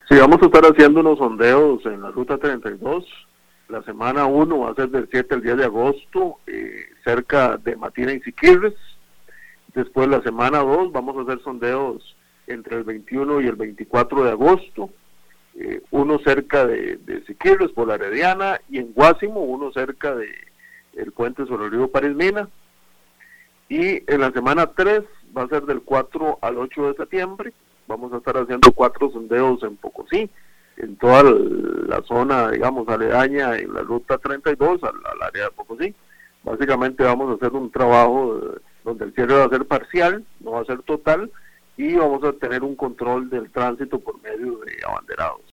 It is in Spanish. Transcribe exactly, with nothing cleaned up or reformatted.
Sí, vamos a estar haciendo unos sondeos en la ruta treinta y dos. La semana uno va a ser del siete al diez de agosto, eh, cerca de Matina y Siquirres. Después la semana dos vamos a hacer sondeos entre el veintiuno y el veinticuatro de agosto. Eh, uno cerca de, de Siquirres por la Herediana, y en Guásimo uno cerca de el puente sobre el río Parismina. Y en la semana tres va a ser del cuatro al ocho de septiembre. Vamos a estar haciendo cuatro sondeos en Pocosí, en toda la zona, digamos, aledaña en la ruta treinta y dos al, al área de Pocosí. Básicamente vamos a hacer un trabajo eh, donde el cierre va a ser parcial, no va a ser total, y vamos a tener un control del tránsito por medio de abanderados.